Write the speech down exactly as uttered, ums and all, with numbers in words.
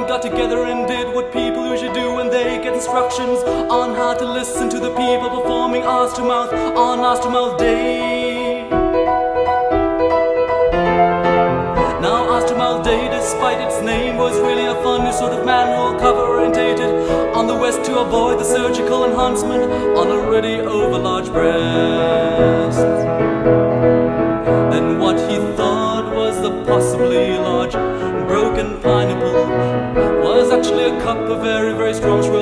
got together and did what people usually do when they get instructions on how to listen to the people performing Arse to Mouth on Arse to Mouth Day. Now Arse to Mouth Day, despite its name, was really a fun new sort of manual cover orientated on the West to avoid the surgical enhancement on already overlarge breasts. Then what he thought was the possibly large broken pineapple was actually a cup of very, very strong